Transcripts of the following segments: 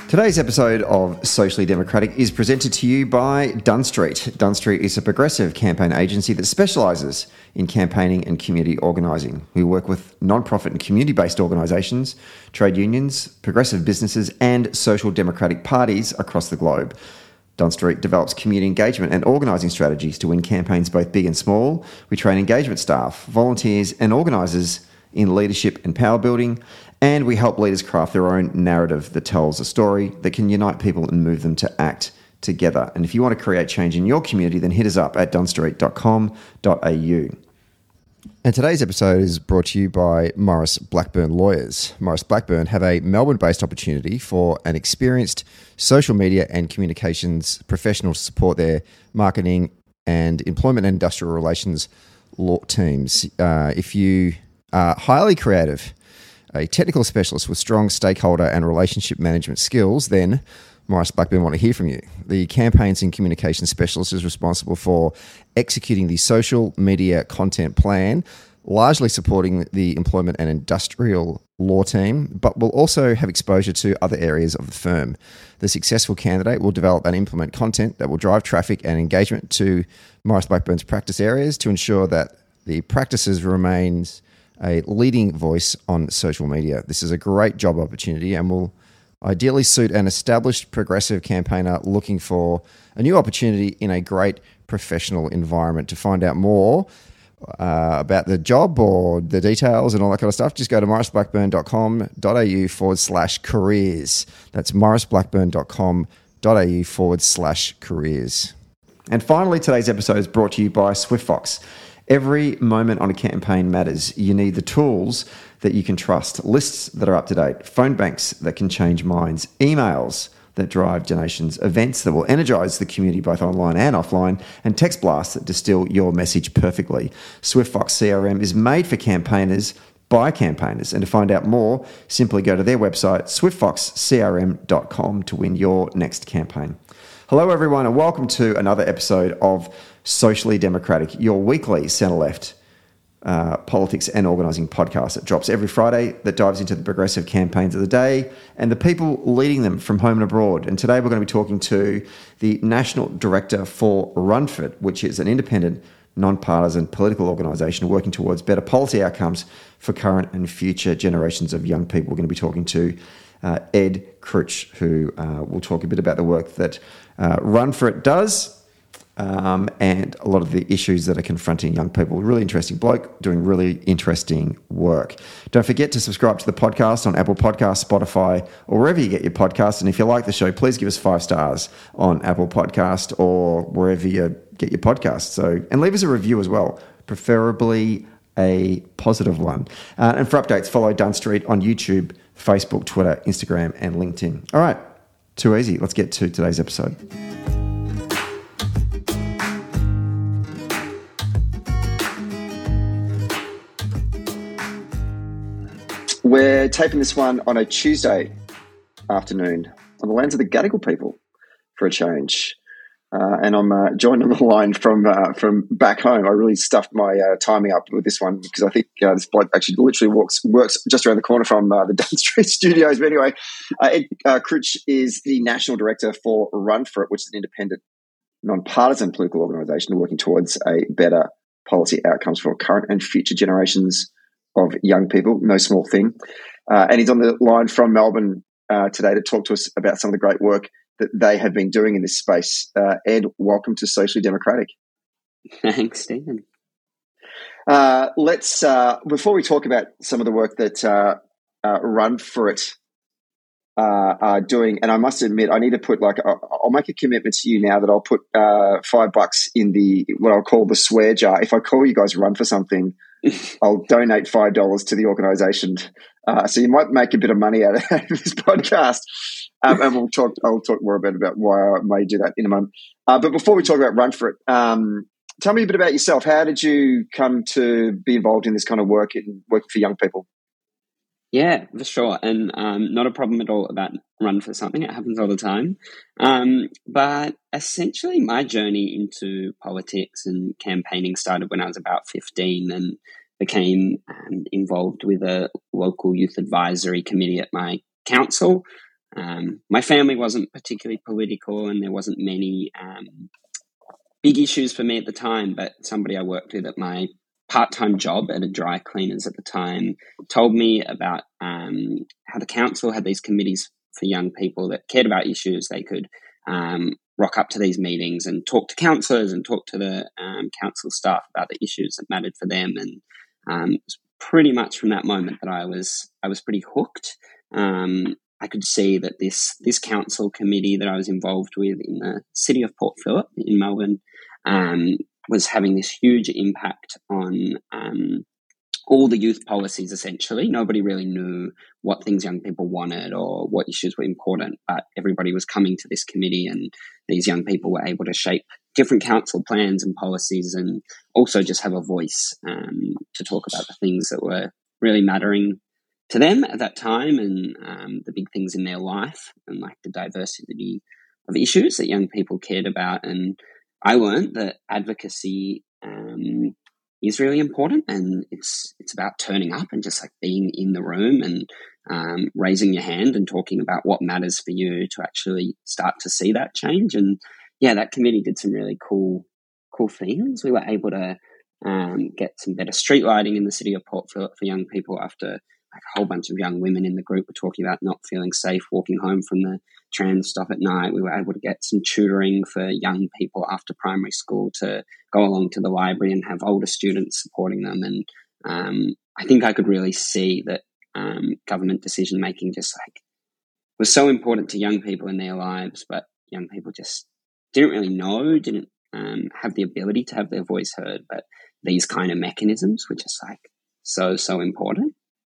Today's episode of Socially Democratic is presented to you by Dunn Street. Dunn Street is a progressive campaign agency that specialises in campaigning and community organising. We work with non-profit and community-based organisations, trade unions, progressive businesses and social democratic parties across the globe. Dunn Street develops community engagement and organising strategies to win campaigns both big and small. We train engagement staff, volunteers and organisers in leadership and power building, and we help leaders craft their own narrative that tells a story that can unite people and move them to act together. And if you want to create change in your community, then hit us up at dunstreet.com.au. And today's episode is brought to you by Maurice Blackburn Lawyers. Maurice Blackburn have a Melbourne-based opportunity for an experienced social media and communications professional to support their marketing and employment and industrial relations law teams. If you are highly creative, a technical specialist with strong stakeholder and relationship management skills, then Maurice Blackburn want to hear from you. The campaigns and communications specialist is responsible for executing the social media content plan, largely supporting the employment and industrial law team, but will also have exposure to other areas of the firm. The successful candidate will develop and implement content that will drive traffic and engagement to Maurice Blackburn's practice areas to ensure that the practices remains a leading voice on social media. This is a great job opportunity and will ideally suit an established progressive campaigner looking for a new opportunity in a great professional environment. To find out more about the job or the details and all that kind of stuff, just go to mauriceblackburn.com.au/careers. That's mauriceblackburn.com.au/careers. And finally, today's episode is brought to you by SwiftFox. Every moment on a campaign matters. You need the tools that you can trust, lists that are up to date, phone banks that can change minds, emails that drive donations, events that will energise the community both online and offline, and text blasts that distill your message perfectly. SwiftFox CRM is made for campaigners by campaigners. And to find out more, simply go to their website, swiftfoxcrm.com, to win your next campaign. Hello, everyone, and welcome to another episode of Socially Democratic, your weekly centre-left politics and organising podcast. It drops every Friday that dives into the progressive campaigns of the day and the people leading them from home and abroad. And today we're going to be talking to the National Director for RunFit, which is an independent, non-partisan political organisation working towards better policy outcomes for current and future generations of young people. We're going to be talking to Ed Crouch, who will talk a bit about the work that RunFit does, and a lot of the issues that are confronting young people. Really interesting bloke doing really interesting work. Don't forget to subscribe to the podcast on Apple Podcasts, Spotify, or wherever you get your podcasts. And if you like the show, please give us 5 stars on Apple Podcast or wherever you get your podcasts. And leave us a review as well, preferably a positive one. And for updates, follow Dunn Street on YouTube, Facebook, Twitter, Instagram, and LinkedIn. All right, too easy. Let's get to today's episode. We're taping this one on a Tuesday afternoon on the lands of the Gadigal people for a change. And I'm joined on the line from back home. I really stuffed my timing up with this one because I think this bloke actually literally works just around the corner from the Dunn Street studios. But anyway, Ed Crouch is the National Director for RunFit, which is an independent, non-partisan political organisation working towards a better policy outcomes for current and future generations of young people. No small thing. And he's on the line from Melbourne today to talk to us about some of the great work that they have been doing in this space. Ed, welcome to Socially Democratic. Thanks, Stephen. Let's before we talk about some of the work that RunFit are doing, and I must admit, I need to put I'll make a commitment to you now that I'll put $5 in the what I'll call the swear jar. If I call you guys Run for something, I'll donate $5 to the organisation. So you might make a bit of money out of this podcast. And I'll talk more about why I may do that in a moment. But before we talk about RunFit, tell me a bit about yourself. How did you come to be involved in this kind of work in working for young people? Yeah, for sure. And not a problem at all about Run for something. It happens all the time. But essentially my journey into politics and campaigning started when I was about 15 and became involved with a local youth advisory committee at my council. my family wasn't particularly political, and there wasn't many big issues for me at the time. But somebody I worked with at my part-time job at a dry cleaners at the time told me about how the council had these committees for young people that cared about issues. They could rock up to these meetings and talk to councillors and talk to the council staff about the issues that mattered for them. And it was pretty much from that moment that I was pretty hooked. I could see that this council committee that I was involved with in the city of Port Phillip in Melbourne was having this huge impact on all the youth policies, essentially. Nobody really knew what things young people wanted or what issues were important, but everybody was coming to this committee, and these young people were able to shape different council plans and policies, and also just have a voice to talk about the things that were really mattering to them at that time, and the big things in their life, and like the diversity of issues that young people cared about. And I learned that advocacy is really important, and it's about turning up and just like being in the room and raising your hand and talking about what matters for you to actually start to see that change. And yeah, that committee did some really cool things. We were able to get some better street lighting in the city of Port Phillip for young people after like a whole bunch of young women in the group were talking about not feeling safe walking home from the tram stop at night. We were able to get some tutoring for young people after primary school to go along to the library and have older students supporting them. And I think I could really see that government decision making just like was so important to young people in their lives, but young people just didn't really know, didn't have the ability to have their voice heard. But these kind of mechanisms were just like so important.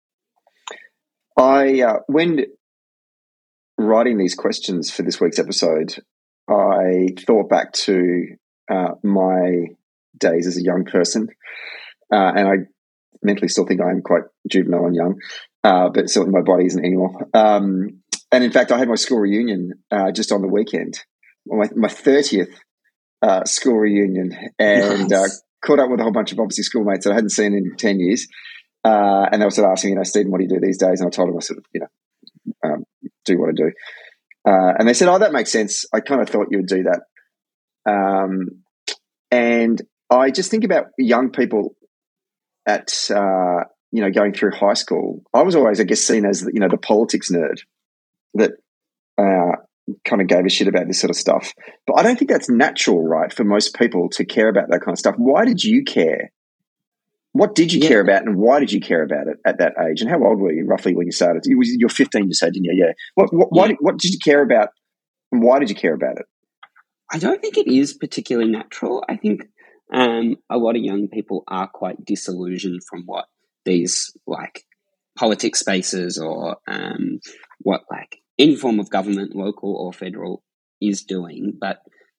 When writing these questions for this week's episode, I thought back to my days as a young person, and I mentally still think I am quite juvenile and young, but certainly my body isn't anymore. And in fact, I had my school reunion just on the weekend, my 30th school reunion, and nice. Caught up with a whole bunch of obviously schoolmates that I hadn't seen in 10 years. And they were sort of asking, Stephen, what do you do these days? And I told them I sort of, do what I do. And they said, oh, that makes sense. I kind of thought you would do that. And I just think about young people at, going through high school. I was always, I guess, seen as, the politics nerd that kind of gave a shit about this sort of stuff. But I don't think that's natural, right, for most people to care about that kind of stuff. Why did you care? What did you care about, and why did you care about it at that age? And how old were you roughly when you started? You're 15, you said, didn't you? Yeah. What did you care about, and why did you care about it? I don't think it is particularly natural. I think a lot of young people are quite disillusioned from what these like politics spaces or what like any form of government, local or federal, is doing. But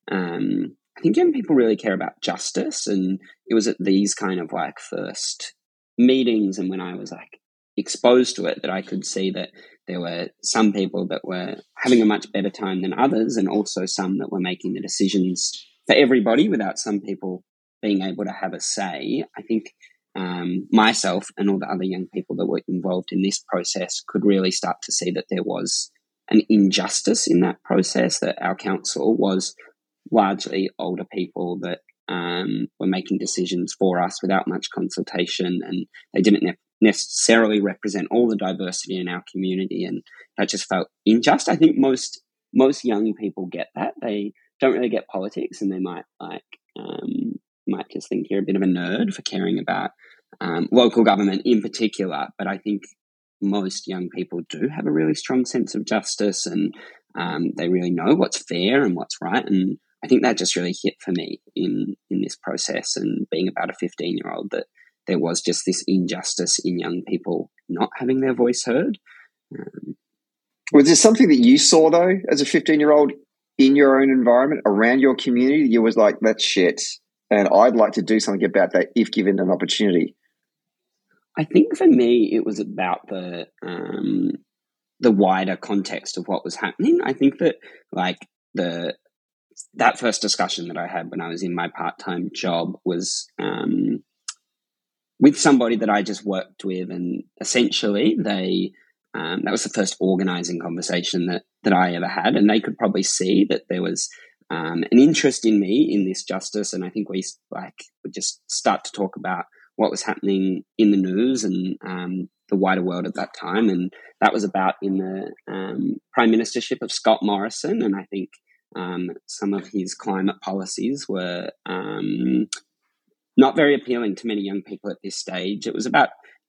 I think young people really care about justice, and it was at these kind of like first meetings and when I was like exposed to it that I could see that there were some people that were having a much better time than others, and also some that were making the decisions for everybody without some people being able to have a say. I think myself and all the other young people that were involved in this process could really start to see that there was an injustice in that process, that our council was largely older people that were making decisions for us without much consultation, and they didn't necessarily represent all the diversity in our community, and that just felt unjust. I think most young people get that. They don't really get politics, and they might just think you're a bit of a nerd for caring about local government in particular. But I think most young people do have a really strong sense of justice, and they really know what's fair and what's right. And I think that just really hit for me in this process, and being about a 15-year-old, that there was just this injustice in young people not having their voice heard. Was there something that you saw, though, as a 15-year-old in your own environment, around your community, you was like, that's shit, and I'd like to do something about that if given an opportunity? I think for me, it was about the wider context of what was happening. I think that like that first discussion that I had when I was in my part-time job was with somebody that I just worked with, and essentially they that was the first organising conversation that I ever had, and they could probably see that there was an interest in me in this justice, and I think we would just start to talk about what was happening in the news and the wider world at that time, and that was about in the Prime Ministership of Scott Morrison, and I think some of his climate policies were not very appealing to many young people at this stage. It was about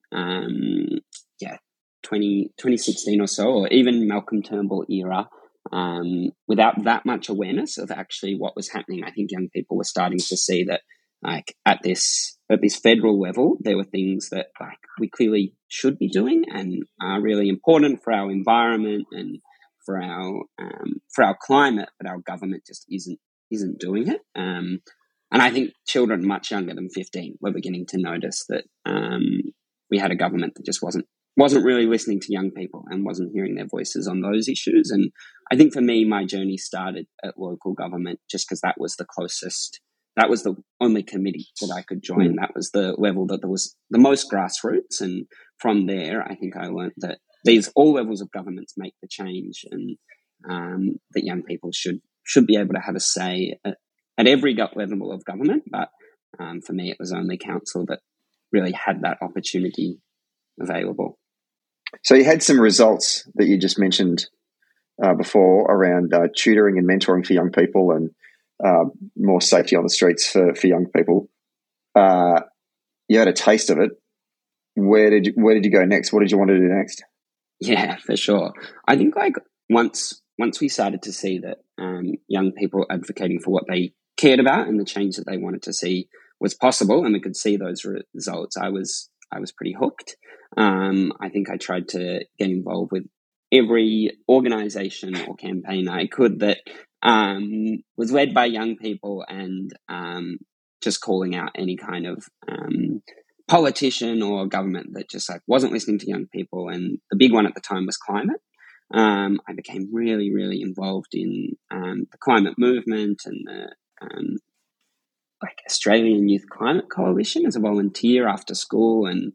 2016 or so, or even Malcolm Turnbull era. Without that much awareness of actually what was happening, I think young people were starting to see that, like at this federal level, there were things that like we clearly should be doing and are really important for our environment and for our climate, but our government just isn't doing it. And I think children much younger than 15 were beginning to notice that we had a government that just wasn't really listening to young people and wasn't hearing their voices on those issues. And I think for me, my journey started at local government just because that was the closest. That was the only committee that I could join. That was the level that there was the most grassroots. And from there, I think I learned that all levels of governments make the change, and that young people should be able to have a say at every level of government. But for me, it was only council that really had that opportunity available. So you had some results that you just mentioned before around tutoring and mentoring for young people and more safety on the streets for young people. You had a taste of it. Where did you go next? What did you want to do next? Yeah, for sure. I think like once we started to see that young people advocating for what they cared about and the change that they wanted to see was possible, and we could see those results, I was pretty hooked. I think I tried to get involved with every organisation or campaign I could that was led by young people, and just calling out any kind of politician or government that just like wasn't listening to young people. And the big one at the time was climate. I became really, really involved in the climate movement and the like Australian Youth Climate Coalition as a volunteer after school, and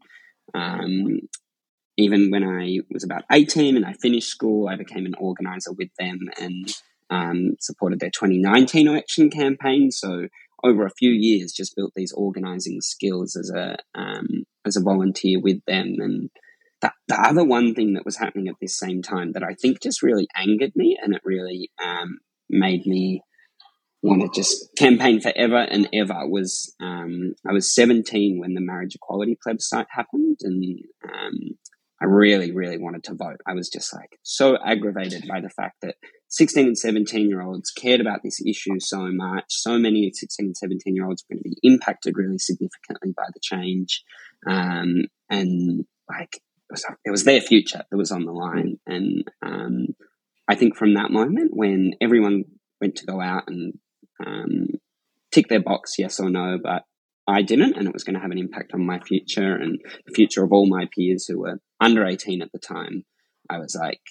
even when I was about 18 and I finished school, I became an organizer with them and supported their 2019 election campaign. So over a few years, just built these organizing skills as a volunteer with them. And the other one thing that was happening at this same time that I think just really angered me, and it really made me want to just campaign forever and ever, was I was 17 when the marriage equality plebiscite happened, and I really, really wanted to vote. I was just like so aggravated by the fact that 16 and 17-year-olds cared about this issue so much. So many 16 and 17-year-olds were going to be impacted really significantly by the change. And like it was their future that was on the line. And I think from that moment when everyone went to go out and tick their box, yes or no, but I didn't, and it was going to have an impact on my future and the future of all my peers who were under 18 at the time. I was like,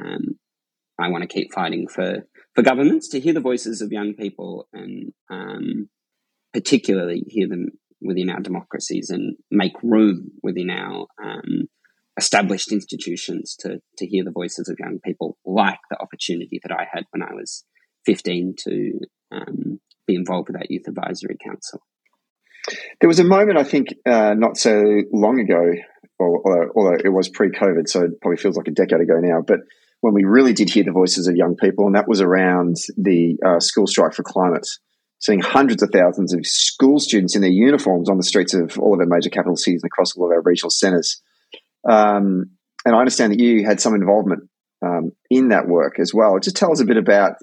I want to keep fighting for governments to hear the voices of young people, and particularly hear them within our democracies and make room within our established institutions to hear the voices of young people, like the opportunity that I had when I was 15 to be involved with that Youth Advisory Council. There was a moment, I think, not so long ago, although it was pre-COVID, so it probably feels like a decade ago now, but when we really did hear the voices of young people, and that was around the school strike for climate, seeing hundreds of thousands of school students in their uniforms on the streets of all of our major capital cities and across all of our regional centres. And I understand that you had some involvement in that work as well. Just tell us a bit about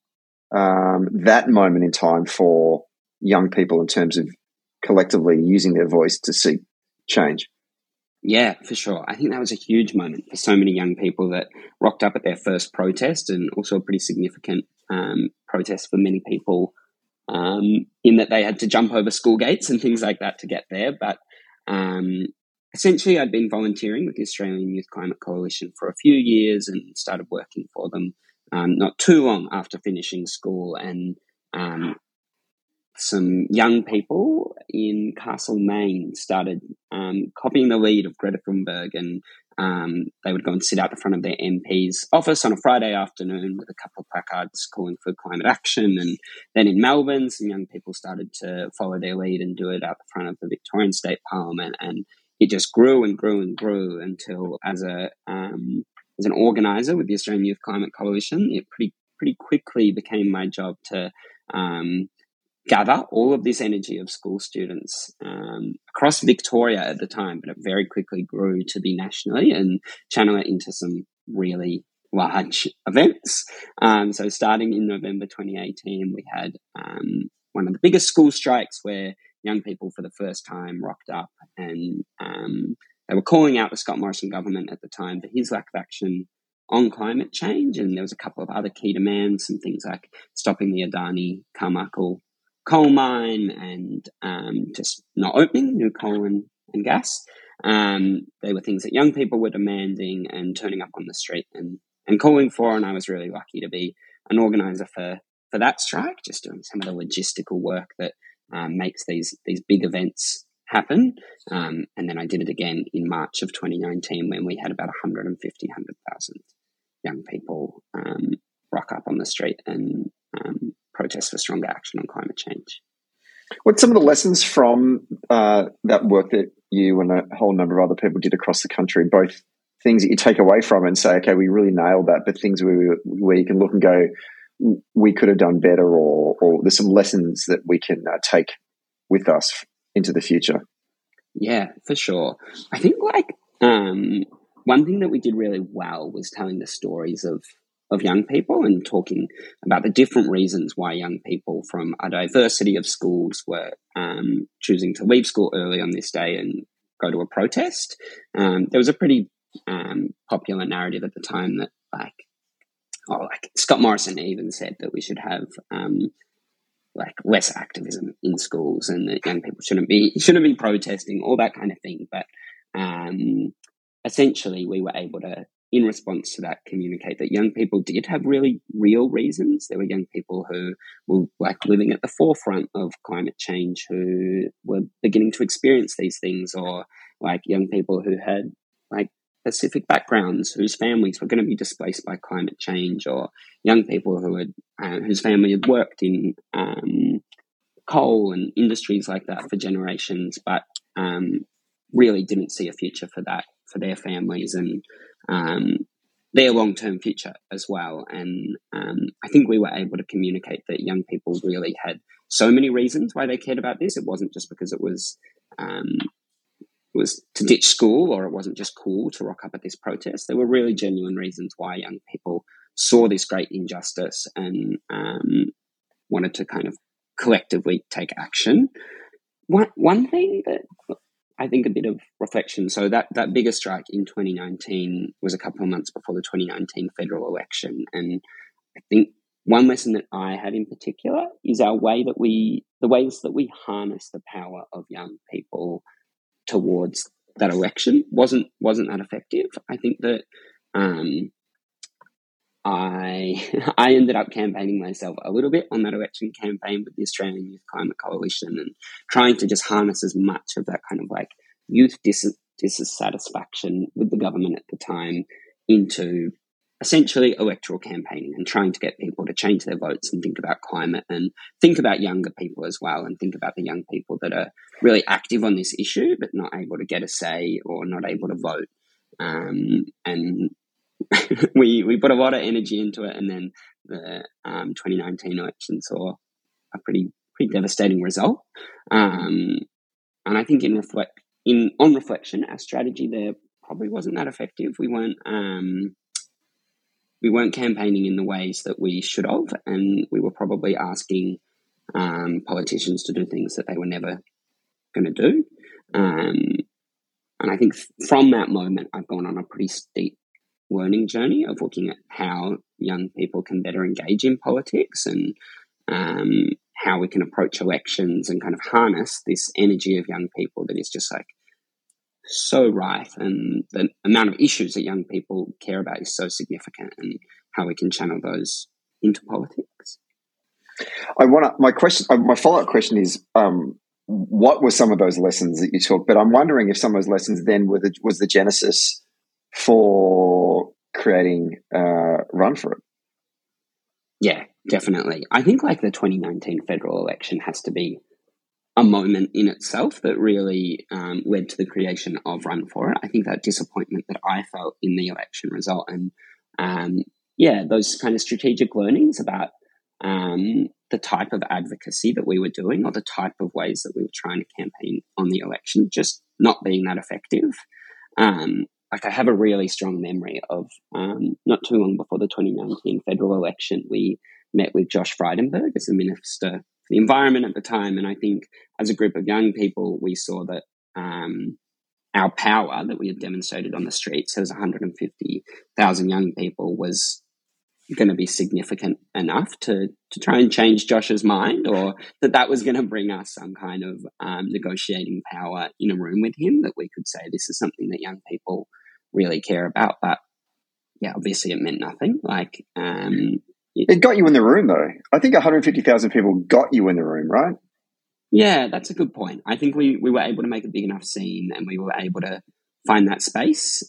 that moment in time for young people in terms of collectively using their voice to seek change. Yeah, for sure. I think that was a huge moment for so many young people that rocked up at their first protest, and also a pretty significant protest for many people in that they had to jump over school gates and things like that to get there. But essentially, I'd been volunteering with the Australian Youth Climate Coalition for a few years and started working for them not too long after finishing school. And some young people in Castlemaine started copying the lead of Greta Thunberg and they would go and sit out the front of their MP's office on a Friday afternoon with a couple of placards calling for climate action. And then in Melbourne, some young people started to follow their lead and do it out the front of the Victorian State Parliament. And it just grew and grew and grew until, as an organiser with the Australian Youth Climate Coalition, it pretty quickly became my job to gather all of this energy of school students across Victoria at the time, but it very quickly grew to be nationally and channel it into some really large events. So starting in November 2018, we had one of the biggest school strikes where young people for the first time rocked up, and they were calling out the Scott Morrison government at the time for his lack of action on climate change. And there was a couple of other key demands, some things like stopping the Adani Carmichael coal mine and just not opening new coal and gas. They were things that young people were demanding and turning up on the street and calling for. And I was really lucky to be an organiser for that strike, just doing some of the logistical work that makes these big events happen. And then I did it again in March of 2019 when we had about 100,000 young people rock up on the street and protest for stronger action on climate change. What's some of the lessons from that work that you and a whole number of other people did across the country, both things that you take away from it and say, okay, we really nailed that, but things where you can look and go, we could have done better, or there's some lessons that we can take with us into the future? Yeah, for sure. I think one thing that we did really well was telling the stories of young people and talking about the different reasons why young people from a diversity of schools were choosing to leave school early on this day and go to a protest. There was a pretty popular narrative at the time that Scott Morrison even said that we should have less activism in schools and that young people shouldn't be protesting, all that kind of thing. But essentially we were able to, in response to that, communicate that young people did have really real reasons. There were young people who were living at the forefront of climate change, who were beginning to experience these things, or young people who had Pacific backgrounds whose families were going to be displaced by climate change, or young people who had whose family had worked in coal and industries like that for generations, but really didn't see a future for their families and their long-term future as well. And I think we were able to communicate that young people really had so many reasons why they cared about this. It wasn't just because it was to ditch school, or it wasn't just cool to rock up at this protest. There were really genuine reasons why young people saw this great injustice and wanted to kind of collectively take action. One thing that I think a bit of reflection. So that bigger strike in 2019 was a couple of months before the 2019 federal election. And I think one lesson that I had in particular is the ways that we harness the power of young people towards that election wasn't that effective. I think that I ended up campaigning myself a little bit on that election campaign with the Australian Youth Climate Coalition and trying to just harness as much of that kind of youth dissatisfaction with the government at the time into essentially electoral campaigning and trying to get people to change their votes and think about climate and think about younger people as well, and think about the young people that are really active on this issue but not able to get a say or not able to vote. And we put a lot of energy into it, and then the 2019 election saw a pretty devastating result. And I think on reflection, our strategy there probably wasn't that effective. We weren't campaigning in the ways that we should have, and we were probably asking politicians to do things that they were never going to do. And I think from that moment, I've gone on a pretty steep learning journey of looking at how young people can better engage in politics and how we can approach elections and kind of harness this energy of young people that is just so rife, and the amount of issues that young people care about is so significant, and how we can channel those into politics. My follow-up question is, what were some of those lessons that you took? But I'm wondering if some of those lessons then was the genesis for creating Run For It. Yeah, definitely. I think like the 2019 federal election has to be a moment in itself that really led to the creation of Run For It. I think that disappointment that I felt in the election result and those kind of strategic learnings about the type of advocacy that we were doing or the type of ways that we were trying to campaign on the election just not being that effective. Like I have a really strong memory of not too long before the 2019 federal election, we met with Josh Frydenberg as the Minister for the Environment at the time. And I think as a group of young people, we saw that our power that we had demonstrated on the streets, there was 150,000 young people, was going to be significant enough to try and change Josh's mind, or that was going to bring us some kind of negotiating power in a room with him, that we could say this is something that young people really care about. But yeah, obviously it meant nothing. Like it got you in the room though. I think 150,000 people got you in the room, right? Yeah, that's a good point. I think we were able to make a big enough scene and we were able to find that space.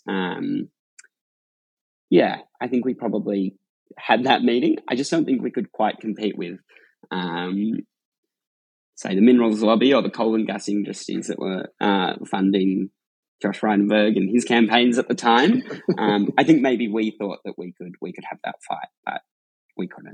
I think we probably had that meeting. I just don't think we could quite compete with, say, the minerals lobby or the coal and gas industries that were funding Josh Frydenberg and his campaigns at the time. I think maybe we thought that we could have that fight, but we couldn't.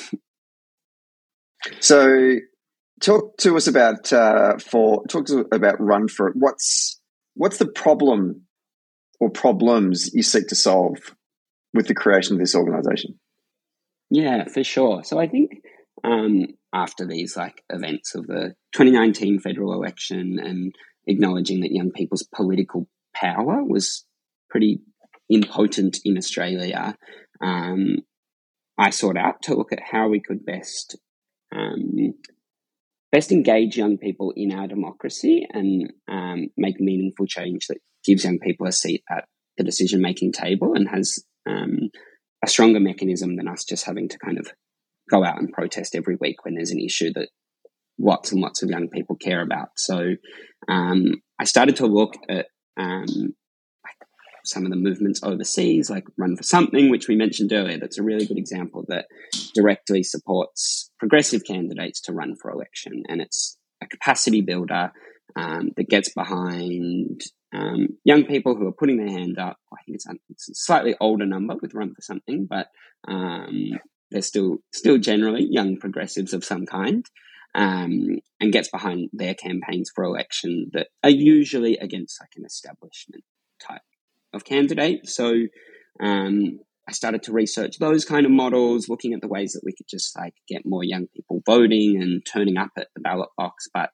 So, talk to us about Run For It. What's the problem or problems you seek to solve with the creation of this organisation? Yeah, for sure. So I think after these events of the 2019 federal election and acknowledging that young people's political power was pretty impotent in Australia, I sought out to look at how we could best engage young people in our democracy and make meaningful change that gives young people a seat at the decision-making table and has a stronger mechanism than us just having to kind of go out and protest every week when there's an issue that lots and lots of young people care about. So I started to look at some of the movements overseas, like Run For Something, which we mentioned earlier. That's a really good example that directly supports progressive candidates to run for election. And it's a capacity builder that gets behind young people who are putting their hand up. I think it's a slightly older number with Run For Something, but they're still generally young progressives of some kind, and gets behind their campaigns for election that are usually against an establishment type of candidate. So I started to research those kind of models, looking at the ways that we could just get more young people voting and turning up at the ballot box. But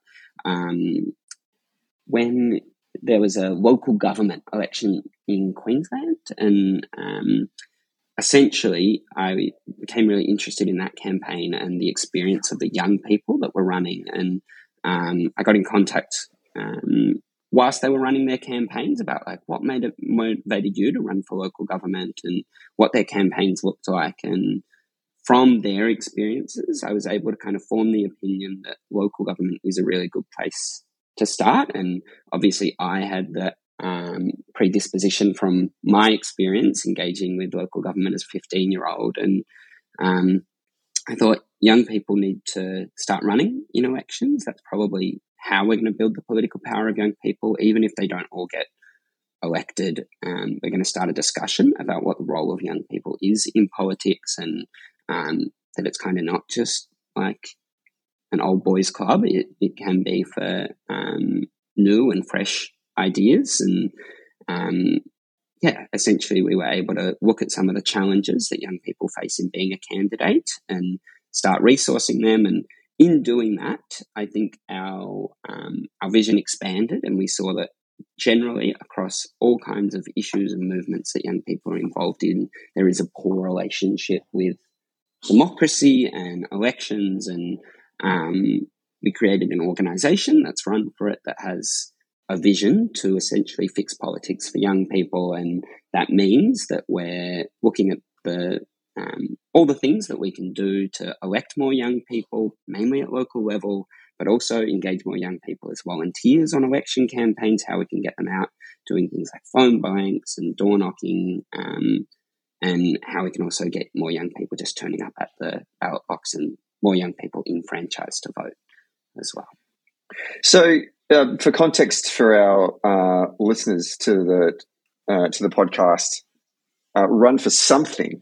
when there was a local government election in Queensland, and essentially I became really interested in that campaign and the experience of the young people that were running. And I got in contact whilst they were running their campaigns about what motivated you to run for local government and what their campaigns looked like. And from their experiences, I was able to kind of form the opinion that local government is a really good place to start. And obviously I had that predisposition from my experience engaging with local government as a 15-year-old. And I thought young people need to start running in elections. That's probably how we're going to build the political power of young people. Even if they don't all get elected, we're going to start a discussion about what the role of young people is in politics, and that it's kind of not just an old boys club. It can be for new and fresh ideas. And essentially we were able to look at some of the challenges that young people face in being a candidate and start resourcing them. And in doing that, I think our vision expanded, and we saw that generally across all kinds of issues and movements that young people are involved in, there is a poor relationship with democracy and elections. And we created an organisation that's Run For It that has a vision to essentially fix politics for young people. And that means that we're looking at all the things that we can do to elect more young people, mainly at local level, but also engage more young people as volunteers on election campaigns, how we can get them out doing things like phone blanks and door knocking, and how we can also get more young people just turning up at the ballot box and more young people enfranchised to vote as well. So, for context for our listeners to the podcast, Run for Something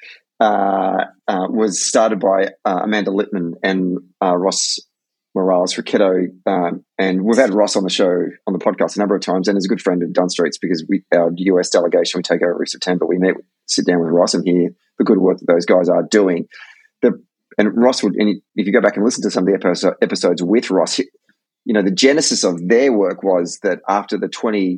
was started by Amanda Littman and Ross Morales-Ricchetto, and we've had Ross on the podcast a number of times, and is a good friend of Dunn Street's because our US delegation, we take over every September. We sit down with Ross and hear the good work that those guys are doing. And Ross would, and if you go back and listen to some of the episodes with Ross, the genesis of their work was that after the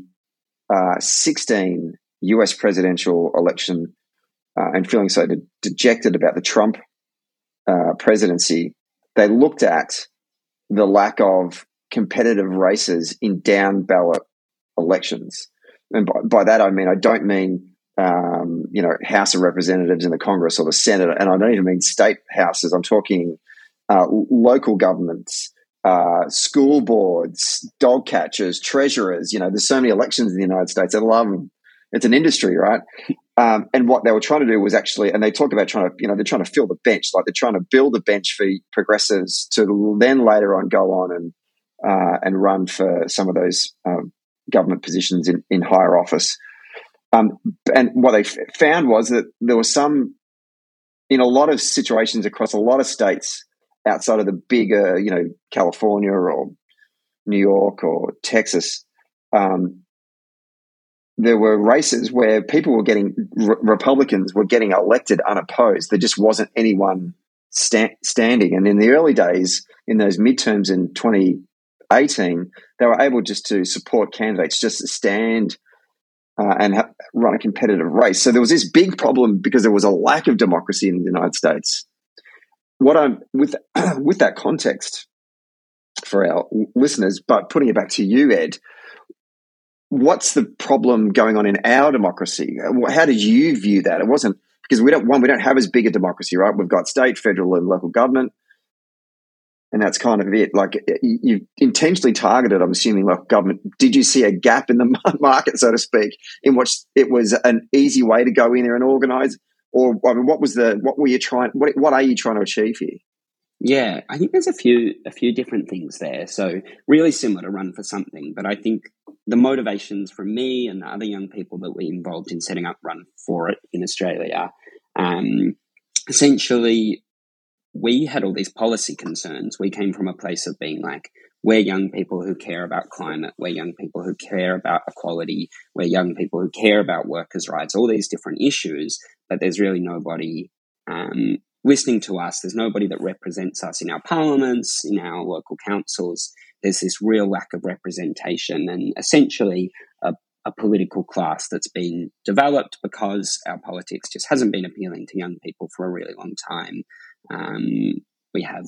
2016 US presidential election, and feeling so dejected about the Trump presidency, they looked at the lack of competitive races in down ballot elections. And by that, I don't mean, House of Representatives in the Congress or the Senate, and I don't even mean state houses. I'm talking local governments, school boards, dog catchers, treasurers. There's so many elections in the United States. I love them. It's an industry, right? And what they were trying to do was actually, and they talk about they're trying to fill the bench, like they're trying to build a bench for progressives to then later on go on and run for some of those government positions in higher office. And what they found was that there was in a lot of situations across a lot of states outside of the bigger, California or New York or Texas, there were races where people were Republicans were getting elected unopposed. There just wasn't anyone standing. And in the early days, in those midterms in 2018, they were able just to support candidates, just to stand and run a competitive race. So there was this big problem because there was a lack of democracy in the United States. With that context for our listeners, but putting it back to you, Ed, what's the problem going on in our democracy? How did you view that? It wasn't because we don't have as big a democracy, right? We've got state, federal, and local government, and that's kind of it. Like, you intentionally targeted, I'm assuming, local government. Did you see a gap in the market, so to speak, in which it was an easy way to go in there and organise? Or what are you trying to achieve here? Yeah, I think there's a few different things there. So really similar to Run for Something, but I think the motivations from me and the other young people that we involved in setting up Run for It in Australia, essentially we had all these policy concerns. We came from a place of being like, we're young people who care about climate, we're young people who care about equality, we're young people who care about workers' rights, all these different issues, but there's really nobody listening to us. There's nobody that represents us in our parliaments, in our local councils. There's this real lack of representation and essentially a political class that's been developed because our politics just hasn't been appealing to young people for a really long time. We have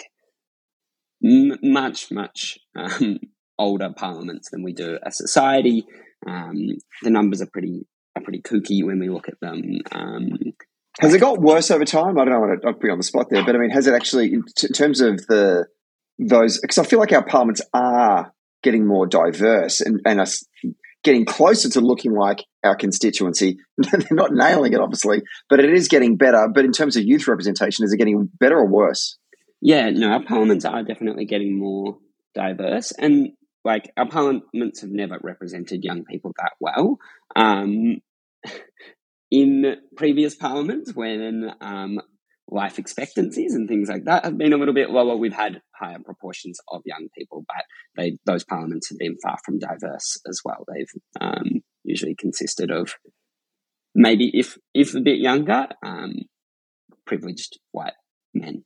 much older parliaments than we do a society. The numbers are pretty kooky when we look at them. Has it got worse over time? I don't know, I'll put you on the spot there, but has it actually, in terms of those, because I feel like our parliaments are getting more diverse and us getting closer to looking like our constituency. They're not nailing it, obviously, but it is getting better. But in terms of youth representation, is it getting better or worse? Yeah, no, our parliaments are definitely getting more diverse, and our parliaments have never represented young people that well. In previous parliaments, when life expectancies and things like that have been a little bit lower, we've had higher proportions of young people, but those parliaments have been far from diverse as well. They've usually consisted of maybe, if a bit younger, privileged white men.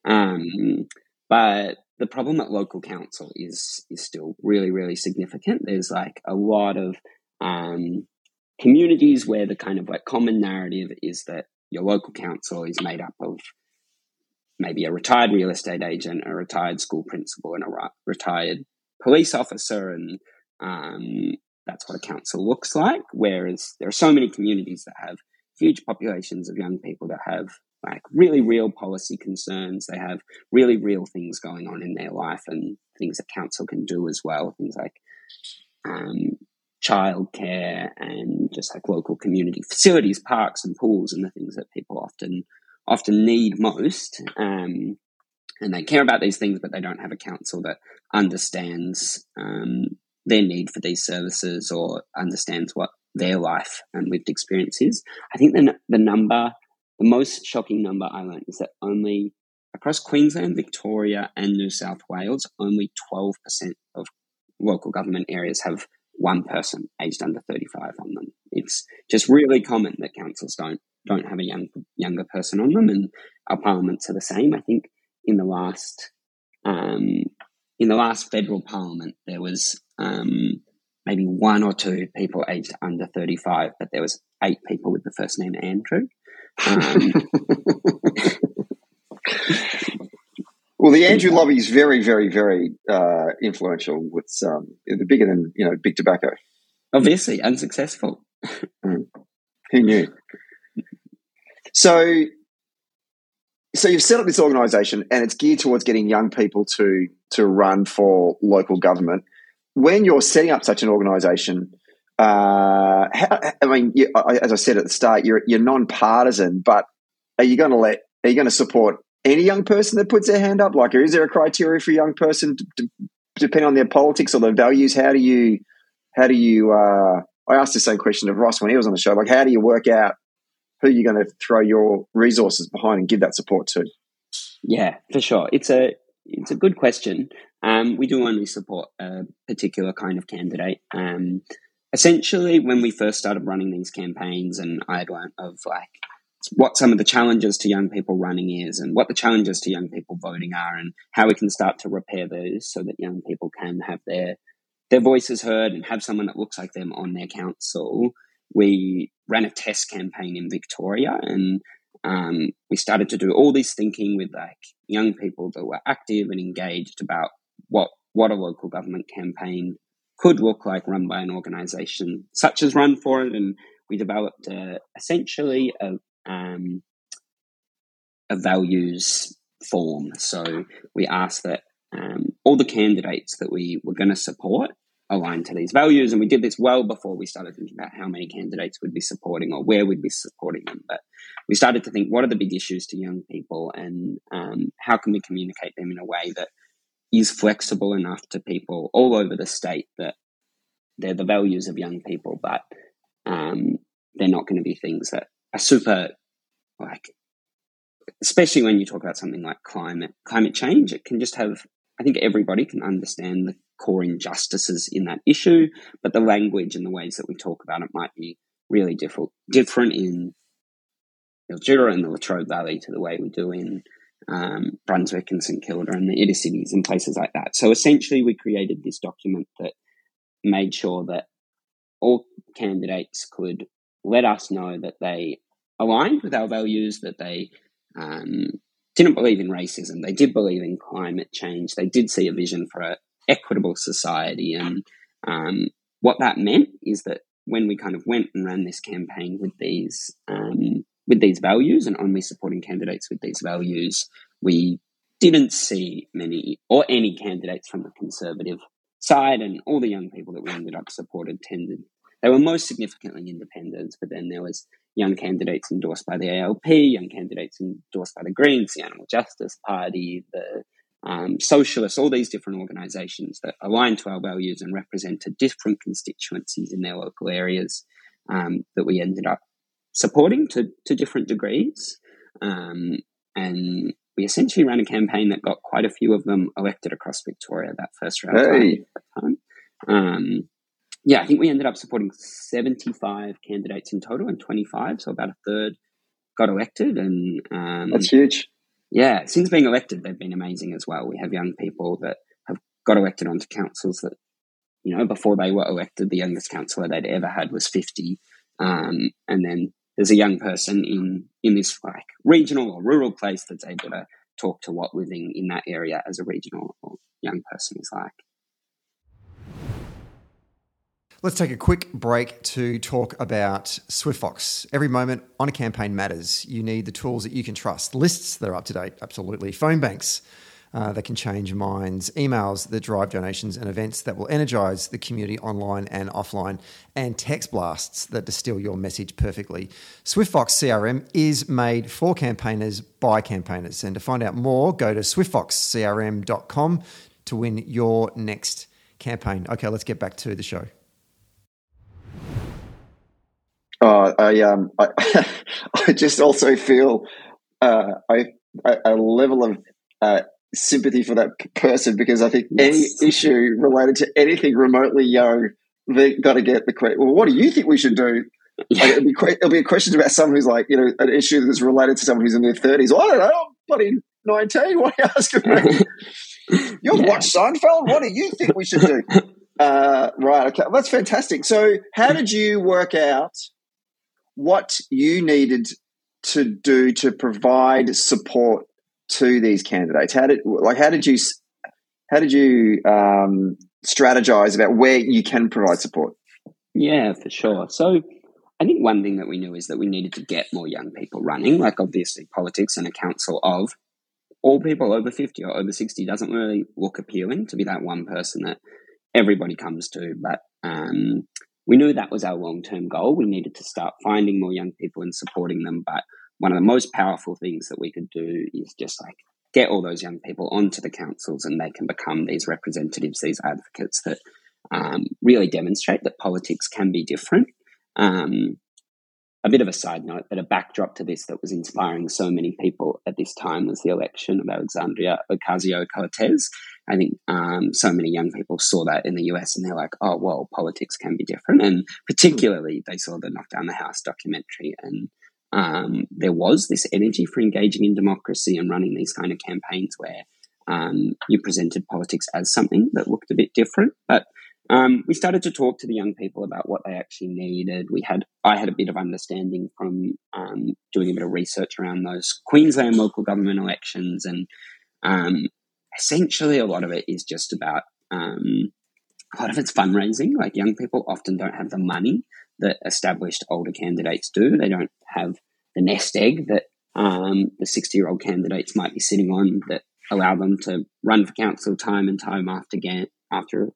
But the problem at local council is still really, really significant. There's a lot of communities where the kind of common narrative is that your local council is made up of maybe a retired real estate agent, a retired school principal, and a retired police officer, and that's what a council looks like. Whereas there are so many communities that have huge populations of young people that have like really real policy concerns. They have really real things going on in their life and things that council can do as well. Things like childcare and just like local community facilities, parks and pools, and the things that people often need most. And they care about these things, but they don't have a council that understands their need for these services or understands what their life and lived experience is. I think the most shocking number I learned is that only across Queensland, Victoria, and New South Wales, only 12% of local government areas have one person aged under 35 on them. It's just really common that councils don't have a younger person on them, and our parliaments are the same. I think in the last federal parliament, there was maybe one or two people aged under 35, but there was 8 people with the first name Andrew. Well, the Andrew lobby is very, very, very influential. With they're bigger than big tobacco. Obviously, unsuccessful. Who knew? So you've set up this organisation, and it's geared towards getting young people to run for local government. When you're setting up such an organisation, as I said at the start, you're non-partisan. But are you going to support any young person that puts their hand up? Like, is there a criteria for a young person depending on their politics or their values? How do you? I asked the same question of Ross when he was on the show. Like, how do you work out who you're going to throw your resources behind and give that support to? Yeah, for sure. It's a good question. We do only support a particular kind of candidate. Essentially, when we first started running these campaigns, and I had learned of like what some of the challenges to young people running is, and what the challenges to young people voting are, and how we can start to repair those so that young people can have their voices heard and have someone that looks like them on their council. We ran a test campaign in Victoria, and we started to do all this thinking with like young people that were active and engaged about what a local government campaign could look like run by an organisation such as Run For It. And we developed essentially a values form. So we asked that all the candidates that we were going to support align to these values. And we did this well before we started thinking about how many candidates we'd be supporting or where we'd be supporting them. But we started to think, what are the big issues to young people, and how can we communicate them in a way that is flexible enough to people all over the state that they're the values of young people, but they're not going to be things that are super, like, especially when you talk about something like climate change. It can just have, I think everybody can understand the core injustices in that issue, but the language and the ways that we talk about it might be really different in Mildura and the Latrobe Valley to the way we do in Brunswick and St Kilda and the inner cities and places like that. So essentially we created this document that made sure that all candidates could let us know that they aligned with our values, that they didn't believe in racism, they did believe in climate change, they did see a vision for an equitable society. And what that meant is that when we kind of went and ran this campaign with these values and only supporting candidates with these values, we didn't see many or any candidates from the Conservative side, and all the young people that we ended up supported they were most significantly independents, but then there was young candidates endorsed by the ALP, young candidates endorsed by the Greens, the Animal Justice Party, the Socialists, all these different organisations that align to our values and represented different constituencies in their local areas that we ended up supporting to different degrees. And we essentially ran a campaign that got quite a few of them elected across Victoria that first round. Hey. I think we ended up supporting 75 candidates in total and 25, so about a third got elected. And that's huge. Yeah, since being elected, they've been amazing as well. We have young people that have got elected onto councils that, before they were elected, the youngest councillor they'd ever had was 50. And then there's a young person in this like regional or rural place that's able to talk to what living in that area as a regional or young person is like. Let's take a quick break to talk about SwiftFox. Every moment on a campaign matters. You need the tools that you can trust. Lists that are up to date, absolutely. Phone banks that can change minds. Emails that drive donations, and events that will energize the community online and offline. And text blasts that distill your message perfectly. SwiftFox CRM is made for campaigners by campaigners. And to find out more, go to swiftfoxcrm.com to win your next campaign. Okay, let's get back to the show. I just also feel a level of sympathy for that person, because I think any issue related to anything remotely young, they've got to get the question, well, what do you think we should do? Like, it'll be a question about someone who's like, an issue that's related to someone who's in their 30s. Well, I don't know, I'm bloody 19. Why are you asking me? You've watched Seinfeld. What do you think we should do? Right, okay, that's fantastic. So how did you work out what you needed to do to provide support to these candidates? How did you strategize about where you can provide support? Yeah, for sure. So I think one thing that we knew is that we needed to get more young people running. Like, obviously, politics and a council of all people over 50 or over 60 doesn't really look appealing to be that one person that everybody comes to. But we knew that was our long-term goal. We needed to start finding more young people and supporting them. But one of the most powerful things that we could do is just like get all those young people onto the councils, and they can become these representatives, these advocates that really demonstrate that politics can be different. A bit of a side note, but a backdrop to this that was inspiring so many people at this time was the election of Alexandria Ocasio-Cortez. I think so many young people saw that in the US, and they're like, oh, well, politics can be different. And particularly they saw the Knock Down the House documentary, and there was this energy for engaging in democracy and running these kind of campaigns where you presented politics as something that looked a bit different. But we started to talk to the young people about what they actually needed. I had a bit of understanding from doing a bit of research around those Queensland local government elections, and essentially a lot of it is just about a lot of it's fundraising. Like, young people often don't have the money that established older candidates do. They don't have the nest egg that the 60-year-old candidates might be sitting on that allow them to run for council time and time after.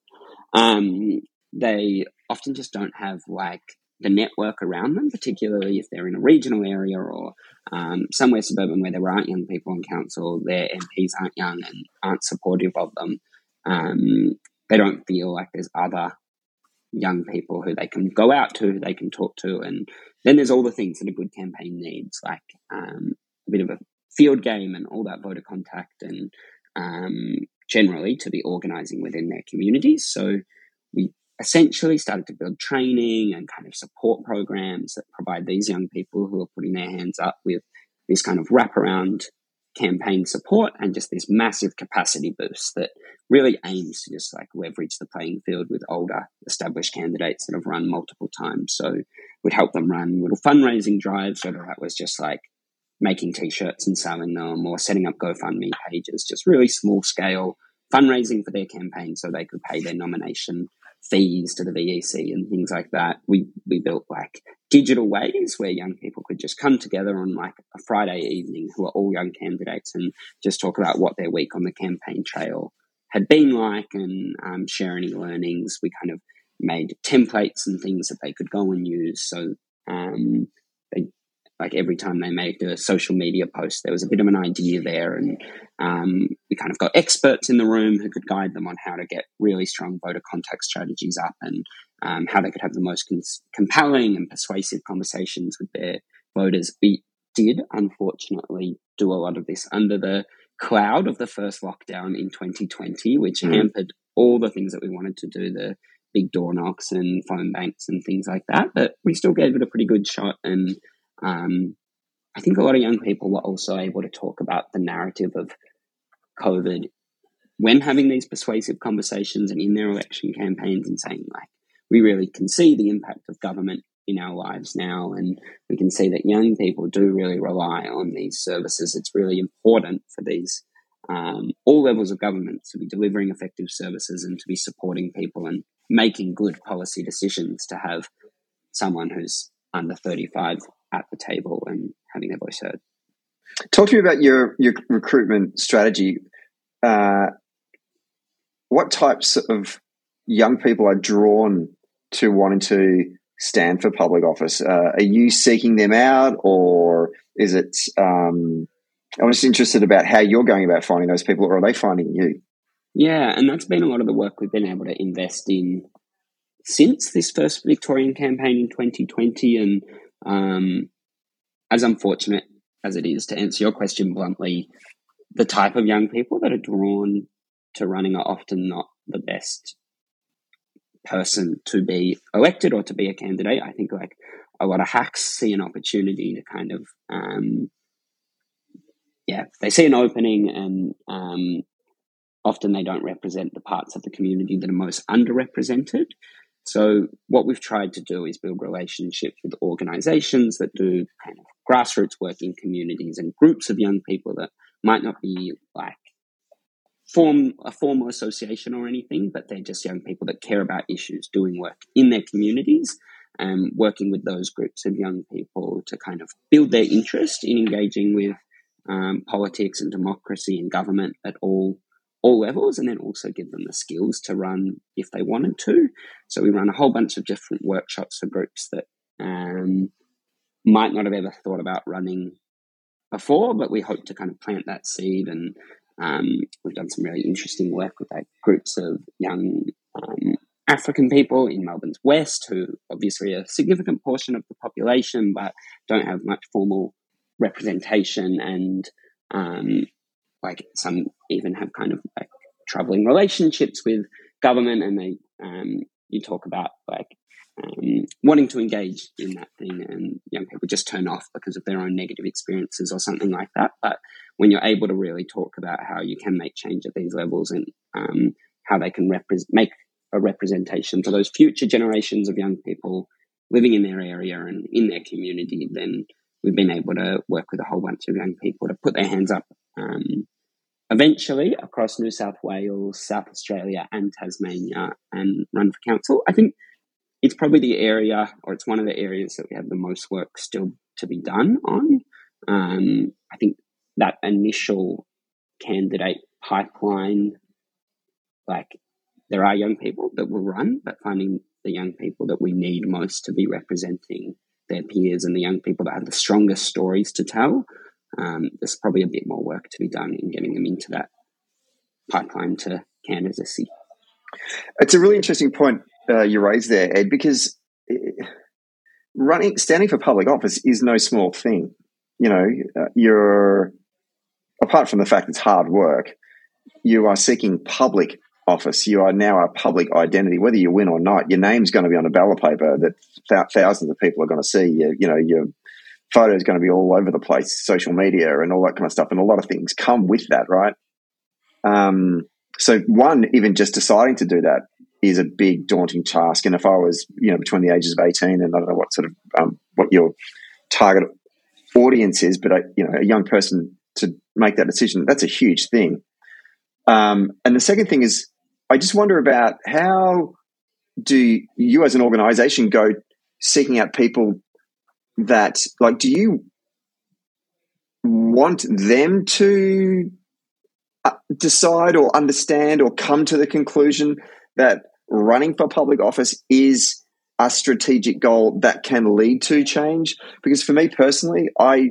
They often just don't have like the network around them, particularly if they're in a regional area or somewhere suburban where there aren't young people on council. Their MPs aren't young and aren't supportive of them. They don't feel like there's other young people who they can go out to, who they can talk to. And then there's all the things that a good campaign needs, like a bit of a field game and all that voter contact, and generally to be organising within their communities. So we essentially started to build training and kind of support programs that provide these young people who are putting their hands up with this kind of wraparound campaign support and just this massive capacity boost that really aims to just like leverage the playing field with older established candidates that have run multiple times. So we'd help them run little fundraising drives, whether that was just like making t-shirts and selling them or setting up GoFundMe pages, just really small scale fundraising for their campaign so they could pay their nomination fees to the VEC and things like that. We built like digital ways where young people could just come together on like a Friday evening who are all young candidates and just talk about what their week on the campaign trail had been like and share any learnings. We kind of made templates and things that they could go and use. So they, like every time they made a social media post, there was a bit of an idea there, and we kind of got experts in the room who could guide them on how to get really strong voter contact strategies up and how they could have the most compelling and persuasive conversations with their voters. We did, unfortunately, do a lot of this under the cloud of the first lockdown in 2020, which hampered all the things that we wanted to do, the big door knocks and phone banks and things like that. But we still gave it a pretty good shot, and I think a lot of young people were also able to talk about the narrative of COVID when having these persuasive conversations and in their election campaigns and saying, like, we really can see the impact of government in our lives now, and we can see that young people do really rely on these services. It's really important for these all levels of government to be delivering effective services and to be supporting people and making good policy decisions to have someone who's under 35 at the table and having their voice heard. Talk to me about your recruitment strategy. What types of young people are drawn to wanting to stand for public office? Are you seeking them out, or is it? I'm just interested about how you're going about finding those people, or are they finding you? Yeah, and that's been a lot of the work we've been able to invest in since this first Victorian campaign in 2020. And as unfortunate as it is, to answer your question bluntly, the type of young people that are drawn to running are often not the best person to be elected or to be a candidate. I think like a lot of hacks see an opportunity to kind of, they see an opening, and often they don't represent the parts of the community that are most underrepresented. So what we've tried to do is build relationships with organisations that do kind of grassroots work in communities and groups of young people that might not be like form a formal association or anything, but they're just young people that care about issues, doing work in their communities, and working with those groups of young people to kind of build their interest in engaging with politics and democracy and government at all levels, and then also give them the skills to run if they wanted to. So we run a whole bunch of different workshops for groups that might not have ever thought about running before, but we hope to kind of plant that seed. And we've done some really interesting work with like groups of young African people in Melbourne's West, who obviously are a significant portion of the population, but don't have much formal representation, and like some even have kind of like troubling relationships with government, and they you talk about like wanting to engage in that thing, and young people just turn off because of their own negative experiences or something like that. But when you're able to really talk about how you can make change at these levels, and how they can make a representation for those future generations of young people living in their area and in their community, then we've been able to work with a whole bunch of young people to put their hands up eventually across New South Wales, South Australia and Tasmania, and run for council. I think it's probably the area, or it's one of the areas that we have the most work still to be done on. I think that initial candidate pipeline, like there are young people that will run, but finding the young people that we need most to be representing their peers and the young people that have the strongest stories to tell, there's probably a bit more work to be done in getting them into that pipeline to candidacy. It's a really interesting point you raised there, Ed, because standing for public office is no small thing. You know, you're, apart from the fact it's hard work, you are seeking public office. You are now a public identity. Whether you win or not, your name's going to be on a ballot paper that thousands of people are going to see. You know, your photo is going to be all over the place, social media and all that kind of stuff. And a lot of things come with that, right? So even just deciding to do that is a big daunting task. And if I was, between the ages of 18 and I don't know what sort of, what your target audience is, but a young person to make that decision, that's a huge thing. And the second thing is, I just wonder about how do you as an organization go seeking out people that, like, do you want them to decide or understand or come to the conclusion that running for public office is a strategic goal that can lead to change? Because for me personally, I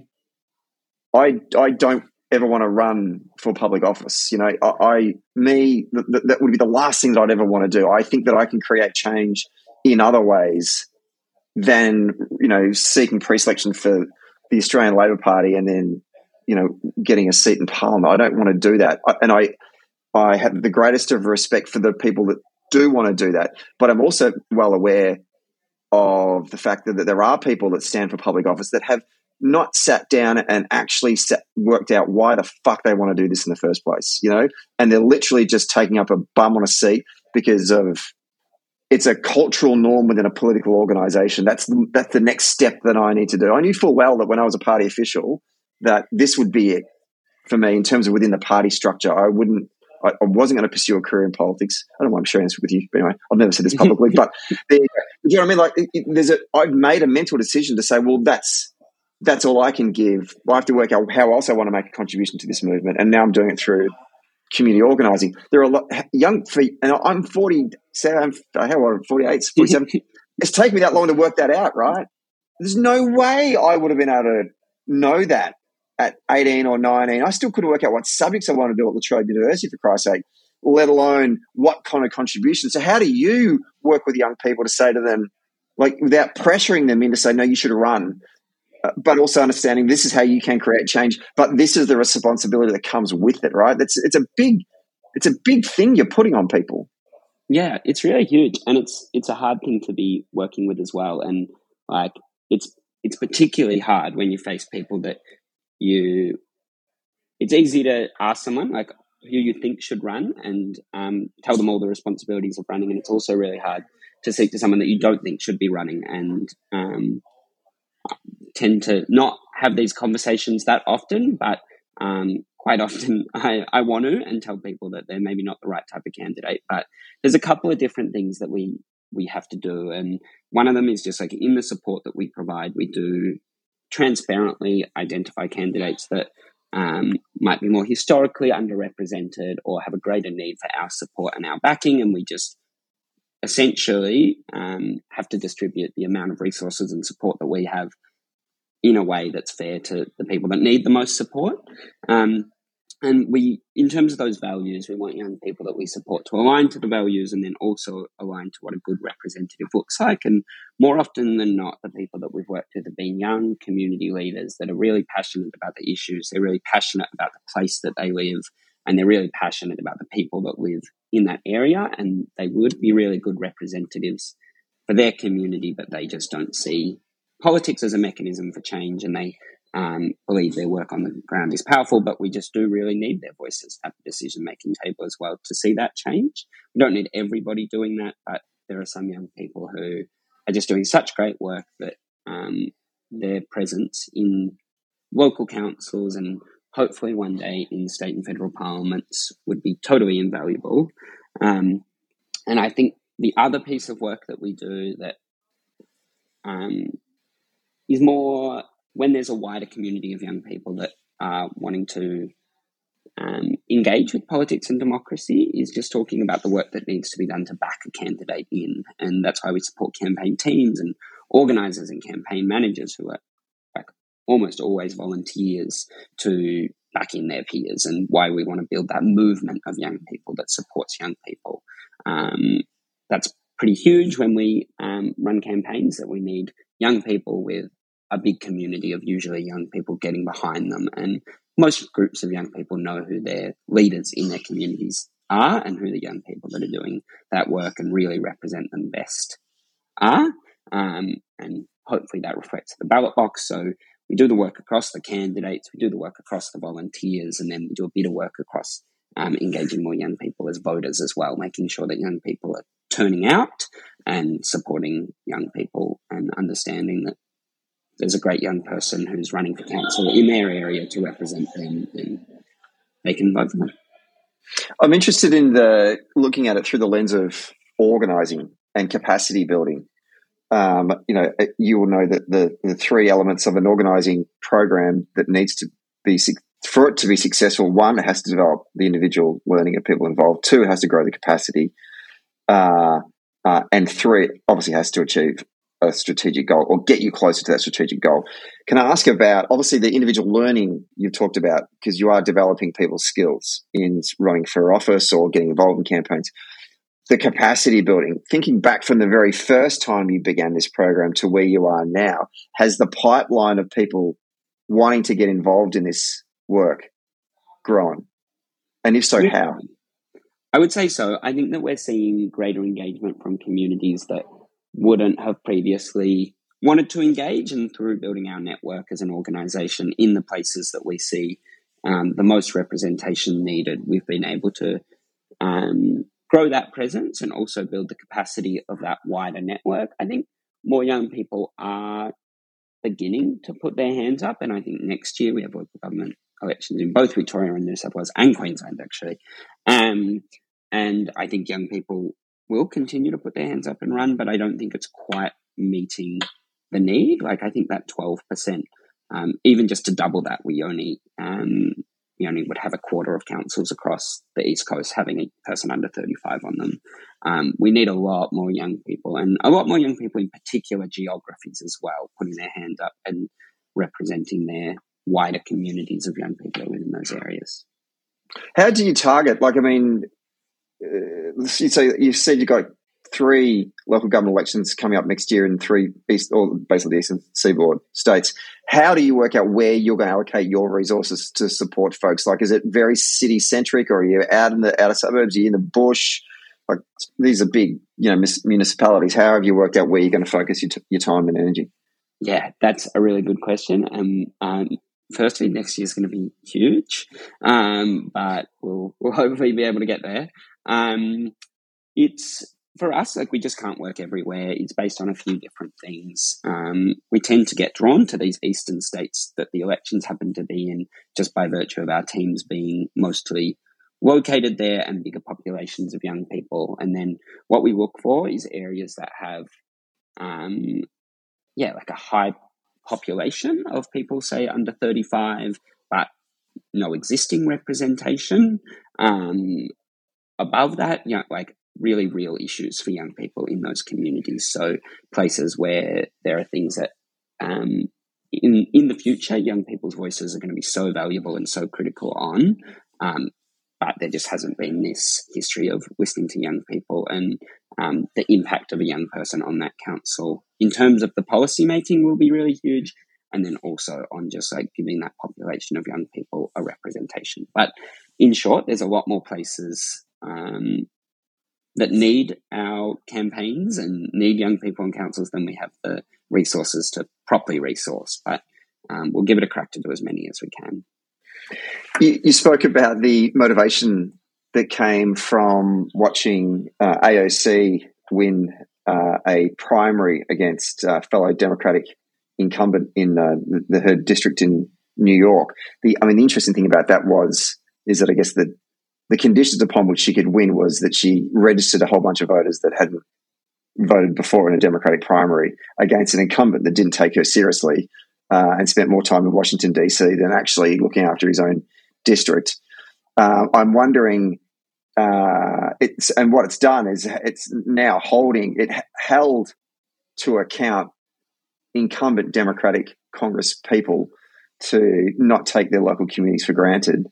don't ever want to run for public office. That would be the last thing that I'd ever want to do. I think that I can create change in other ways than, seeking pre-selection for the Australian Labor Party and then, getting a seat in Parliament. I don't want to do that. I have the greatest of respect for the people that do want to do that. But I'm also well aware of the fact that there are people that stand for public office that have not sat down and actually worked out why the fuck they want to do this in the first place, and they're literally just taking up a bum on a seat because of it's a cultural norm within a political organization. That's the next step that I need to do. I knew full well that when I was a party official that this would be it for me in terms of within the party structure. I wouldn't I wasn't going to pursue a career in politics. I don't know why I'm sharing this with you, but anyway, I've never said this publicly. But you know what I mean? Like, I've made a mental decision to say, well, that's all I can give. I have to work out how else I want to make a contribution to this movement, and now I'm doing it through community organising. There are a lot young feet, and I'm 47. How old? 48, 47. It's taken me that long to work that out, right? There's no way I would have been able to know that at 18 or 19. I still couldn't work out what subjects I wanted to do at La Trobe University, for Christ's sake, let alone what kind of contribution. So how do you work with young people to say to them, like, without pressuring them into say, no, you should run, but also understanding this is how you can create change, but this is the responsibility that comes with it, right? It's a big thing you're putting on people. Yeah, it's really huge, and it's a hard thing to be working with as well. And like, it's particularly hard when you face people that it's easy to ask someone like who you think should run and tell them all the responsibilities of running, and it's also really hard to speak to someone that you don't think should be running, and tend to not have these conversations that often, but quite often I want to, and tell people that they're maybe not the right type of candidate. But there's a couple of different things that we have to do, and one of them is just like in the support that we provide, we do transparently identify candidates that might be more historically underrepresented or have a greater need for our support and our backing, and we just essentially have to distribute the amount of resources and support that we have in a way that's fair to the people that need the most support. And we, in terms of those values, we want young people that we support to align to the values and then also align to what a good representative looks like. And more often than not, the people that we've worked with have been young community leaders that are really passionate about the issues. They're really passionate about the place that they live, and they're really passionate about the people that live in that area. And they would be really good representatives for their community, but they just don't see politics as a mechanism for change, and they believe their work on the ground is powerful, but we just do really need their voices at the decision-making table as well to see that change. We don't need everybody doing that, but there are some young people who are just doing such great work that their presence in local councils and hopefully one day in state and federal parliaments would be totally invaluable. And I think the other piece of work that we do that is more when there's a wider community of young people that are wanting to engage with politics and democracy is just talking about the work that needs to be done to back a candidate in. And that's why we support campaign teams and organisers and campaign managers who are like almost always volunteers to back in their peers, and why we want to build that movement of young people that supports young people. That's pretty huge when we run campaigns, that we need young people with a big community of usually young people getting behind them. And most groups of young people know who their leaders in their communities are and who the young people that are doing that work and really represent them best are. And hopefully that reflects the ballot box. So we do the work across the candidates, we do the work across the volunteers, and then we do a bit of work across engaging more young people as voters as well, making sure that young people are turning out and supporting young people and understanding that there's a great young person who's running for council in their area to represent them, and they can vote for them. I'm interested in looking at it through the lens of organising and capacity building. You will know that the three elements of an organising program that needs to be, for it to be successful: one, it has to develop the individual learning of people involved; two, it has to grow the capacity; and three, it obviously has to achieve a strategic goal or get you closer to that strategic goal. Can I ask about, obviously, the individual learning you've talked about, because you are developing people's skills in running for office or getting involved in campaigns. The capacity building, thinking back from the very first time you began this program to where you are now, has the pipeline of people wanting to get involved in this work grown? And if so, how? I would say so. I think that we're seeing greater engagement from communities that wouldn't have previously wanted to engage, and through building our network as an organisation in the places that we see the most representation needed, we've been able to grow that presence and also build the capacity of that wider network. I think more young people are beginning to put their hands up, and I think next year we have local government elections in both Victoria and New South Wales and Queensland, actually. And I think young people will continue to put their hands up and run, but I don't think it's quite meeting the need. Like, I think that 12%, even just to double that, we only would have a quarter of councils across the East Coast having a person under 35 on them. We need a lot more young people, and a lot more young people in particular geographies as well, putting their hand up and representing their wider communities of young people that live in those areas. How do you target? Like, I mean, you said you've got 3 local government elections coming up next year in 3 east, or basically the Eastern Seaboard states. How do you work out where you're going to allocate your resources to support folks? Like, is it very city centric, or are you out in the outer suburbs? Are you in the bush? Like, these are big, municipalities. How have you worked out where you're going to focus your time and energy? Yeah, that's a really good question. Firstly, next year's going to be huge, but we'll hopefully be able to get there. It's, for us, like, we just can't work everywhere. It's based on a few different things. We tend to get drawn to these eastern states that the elections happen to be in, just by virtue of our teams being mostly located there and bigger populations of young people. And then what we look for is areas that have, like a high population of people, say, under 35, but no existing representation. Above that, like, really real issues for young people in those communities. So places where there are things that in the future, young people's voices are going to be so valuable and so critical on, but there just hasn't been this history of listening to young people, and the impact of a young person on that council in terms of the policy making will be really huge, and then also on just like giving that population of young people a representation. But in short, there's a lot more places that need our campaigns and need young people on councils than we have the resources to properly resource. But we'll give it a crack to do as many as we can. You spoke about the motivation that came from watching AOC win a primary against fellow Democratic incumbent in her district in New York. The interesting thing about that is that I guess the conditions upon which she could win was that she registered a whole bunch of voters that hadn't voted before in a Democratic primary against an incumbent that didn't take her seriously and spent more time in Washington, D.C. than actually looking after his own district. I'm wondering, what it's done is it's now held to account incumbent Democratic Congress people to not take their local communities for granted.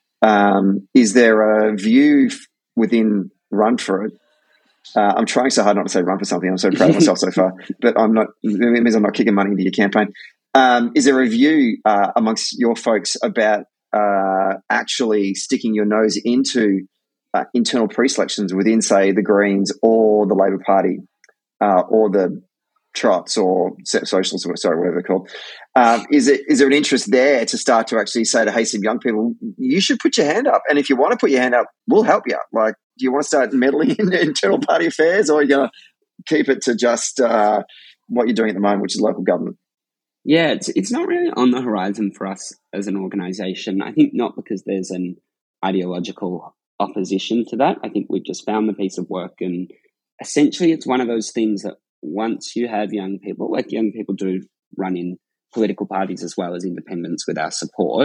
Is there a view within Run For It? I'm trying so hard not to say run for something. I'm so proud of myself so far, but I'm not. It means I'm not kicking money into your campaign. Is there a view amongst your folks about actually sticking your nose into internal pre-selections within, say, the Greens or the Labor Party or the Trots or Socialists, whatever they're called? Is there an interest there to start to actually say to some young people, you should put your hand up, and if you want to put your hand up, we'll help you. Like, do you want to start meddling in internal party affairs, or are you going to keep it to just what you're doing at the moment, which is local government? Yeah, it's not really on the horizon for us as an organisation. I think not because there's an ideological opposition to that. I think we've just found the piece of work, and essentially it's one of those things that once you have young people, like young people do run in political parties as well as independents with our support,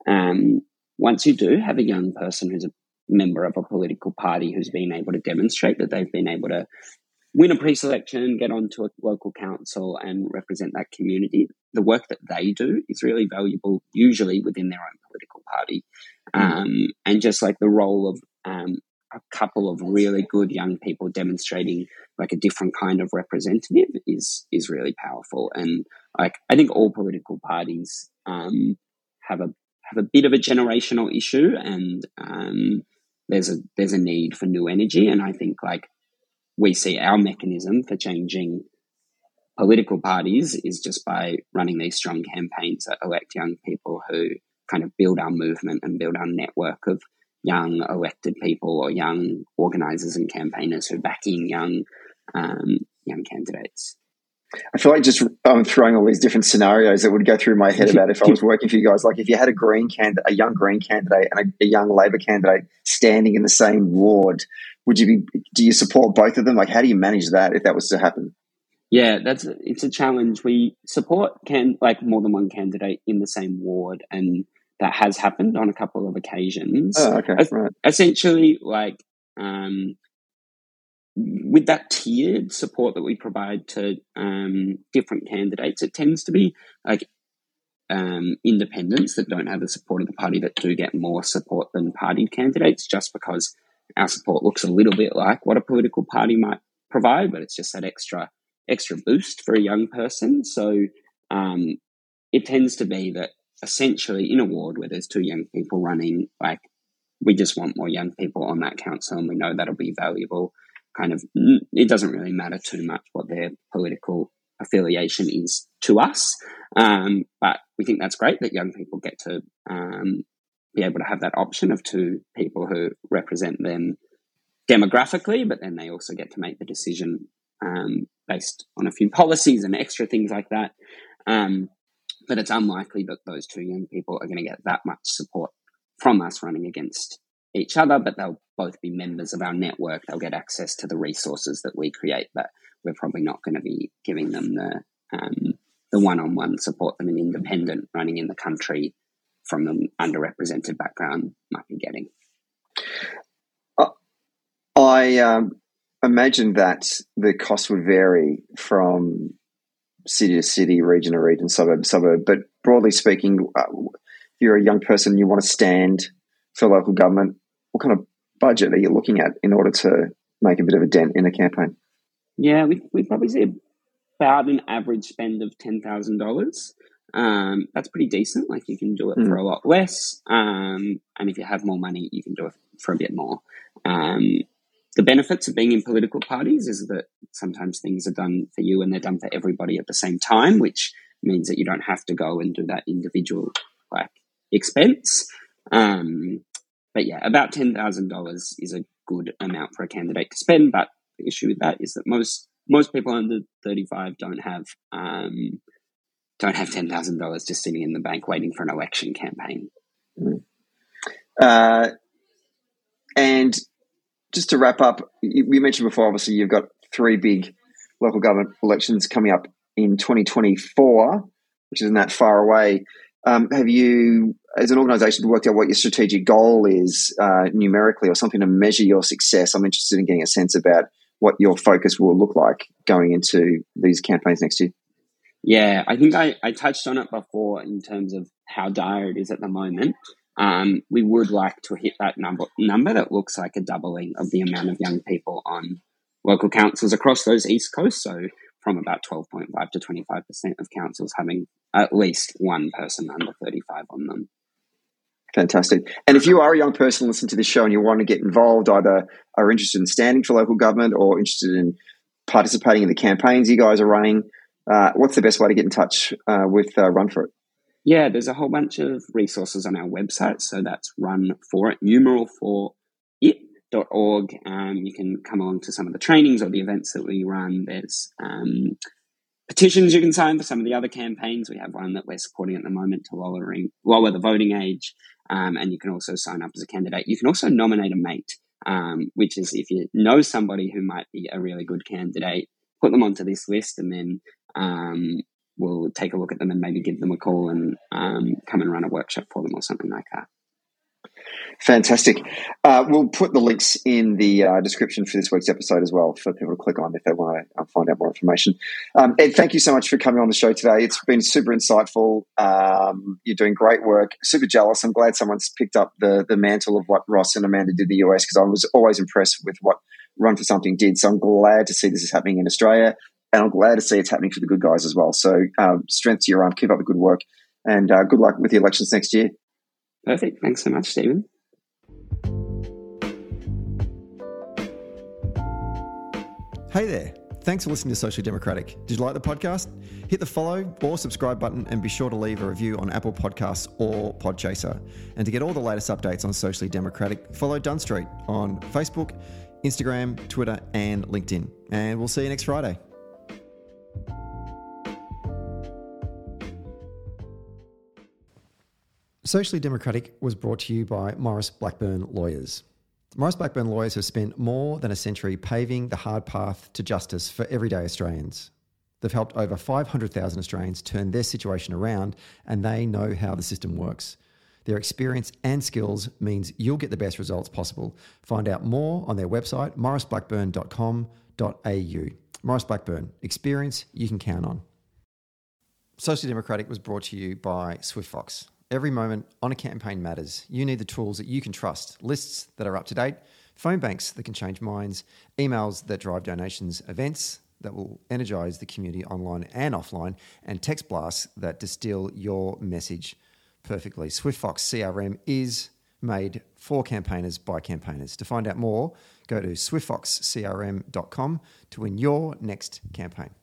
once you do have a young person who's a member of a political party who's been able to demonstrate that they've been able to win a pre-selection, get onto a local council and represent that community, the work that they do is really valuable, usually within their own political party. And just like the role of a couple of really good young people demonstrating like a different kind of representative is really powerful. And like, I think all political parties have a bit of a generational issue, and there's a need for new energy. And I think like we see our mechanism for changing political parties is just by running these strong campaigns that elect young people who kind of build our movement and build our network of young elected people or young organisers and campaigners who back in young candidates. I feel like just I'm throwing all these different scenarios that would go through my head about if I was working for you guys. Like if you had a young Green candidate and a young Labor candidate standing in the same ward, do you support both of them? Like how do you manage that if that was to happen? Yeah, it's a challenge. We support more than one candidate in the same ward, and that has happened on a couple of occasions. Oh, okay, right. Essentially, with that tiered support that we provide to different candidates, it tends to be independents that don't have the support of the party that do get more support than party candidates, just because our support looks a little bit like what a political party might provide, but it's just that extra boost for a young person. So it tends to be that essentially in a ward where there's two young people running, we just want more young people on that council, and we know that'll be valuable. It doesn't really matter too much what their political affiliation is to us, but we think that's great that young people get to be able to have that option of two people who represent them demographically, but then they also get to make the decision based on a few policies and extra things like that. But it's unlikely that those two young people are going to get that much support from us running against each other, but they'll both be members of our network. They'll get access to the resources that we create, but we're probably not going to be giving them the one-on-one support that an independent running in the country from an underrepresented background might be getting. I imagine that the cost would vary from city to city, region to region, suburb to suburb. But broadly speaking, if you're a young person and you want to stand for local government, what kind of budget are you looking at in order to make a bit of a dent in a campaign? Yeah, we probably see about an average spend of $10,000. That's pretty decent. You can do it for a lot less. And if you have more money, you can do it for a bit more. The benefits of being in political parties is that sometimes things are done for you and they're done for everybody at the same time, which means that you don't have to go and do that individual expense. But yeah, about $10,000 is a good amount for a candidate to spend. But the issue with that is that most people under 35 don't have $10,000 just sitting in the bank waiting for an election campaign. And just to wrap up, you mentioned before, obviously, you've got 3 big local government elections coming up in 2024, which isn't that far away. Have you, as an organisation, worked out what your strategic goal is numerically, or something to measure your success? I'm interested in getting a sense about what your focus will look like going into these campaigns next year. Yeah, I think I touched on it before in terms of how dire it is at the moment. We would like to hit that number that looks like a doubling of the amount of young people on local councils across those East Coast. So from about 12.5 to 25% of councils having at least one person under 35 on them. Fantastic. And if you are a young person listening to this show and you want to get involved, either are interested in standing for local government or interested in participating in the campaigns you guys are running, what's the best way to get in touch with Run For It? Yeah, there's a whole bunch of resources on our website. So that's Run For It, numeral for it.org. You can come along to some of the trainings or the events that we run. There's petitions you can sign for some of the other campaigns. We have one that we're supporting at the moment to lower the voting age. And you can also sign up as a candidate. You can also nominate a mate, which is if you know somebody who might be a really good candidate, put them onto this list, and then we'll take a look at them and maybe give them a call and come and run a workshop for them or something like that. Fantastic. We'll put the links in the description for this week's episode as well for people to click on if they want to find out more information. Ed, thank you so much for coming on the show today. It's been super insightful. You're doing great work. Super jealous. I'm glad someone's picked up the mantle of what Ross and Amanda did in the US, because I was always impressed with what Run For Something did. So I'm glad to see this is happening in Australia, and I'm glad to see it's happening for the good guys as well. So strength to your arm. Keep up the good work, and good luck with the elections next year. Perfect. Thanks so much, Stephen. Hey there. Thanks for listening to Socially Democratic. Did you like the podcast? Hit the follow or subscribe button and be sure to leave a review on Apple Podcasts or Podchaser. And to get all the latest updates on Socially Democratic, follow Dunn Street on Facebook, Instagram, Twitter and LinkedIn. And we'll see you next Friday. Socially Democratic was brought to you by Maurice Blackburn Lawyers. Maurice Blackburn Lawyers have spent more than a century paving the hard path to justice for everyday Australians. They've helped over 500,000 Australians turn their situation around, and they know how the system works. Their experience and skills means you'll get the best results possible. Find out more on their website, mauriceblackburn.com.au. Maurice Blackburn, experience you can count on. Socially Democratic was brought to you by SwiftFox. Every moment on a campaign matters. You need the tools that you can trust, lists that are up to date, phone banks that can change minds, emails that drive donations, events that will energise the community online and offline, and text blasts that distill your message perfectly. SwiftFox CRM is made for campaigners by campaigners. To find out more, go to swiftfoxcrm.com to win your next campaign.